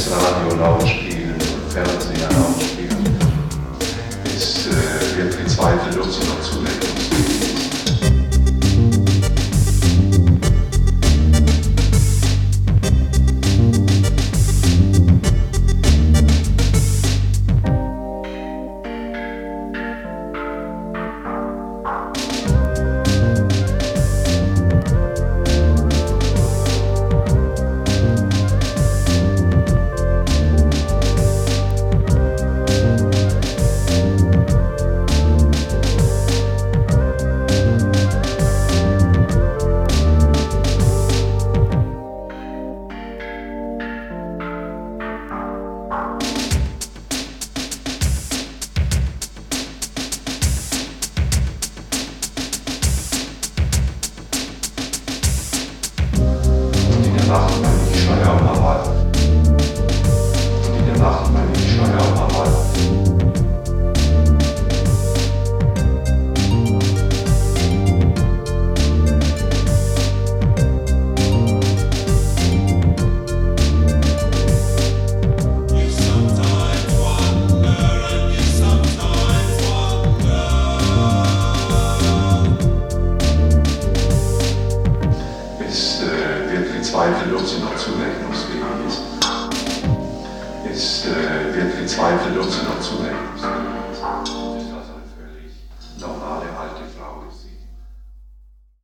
das Radio laut spielen und Fernseher laut spielen, ist, wird gezweifelt, ob sie noch zurechnungsfähig ist. Zweifel, ob sie noch zurechnungsfähig ist. Es wird gezweifelt, ob sie noch zurechnungsfähig ist.